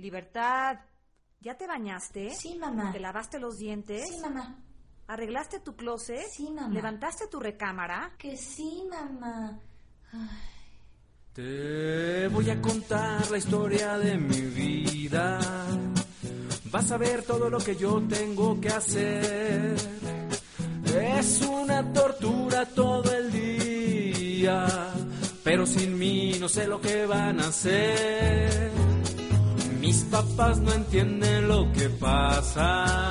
Libertad, ¿ya te bañaste? Sí, mamá. ¿Te lavaste los dientes? Sí, mamá. ¿Arreglaste tu closet? Sí, mamá. ¿Levantaste tu recámara? Que sí, mamá. Ay. Te voy a contar la historia de mi vida. Vas a ver todo lo que yo tengo que hacer. Es una tortura todo el día, pero sin mí no sé lo que van a hacer. Mis papás no entienden lo que pasa.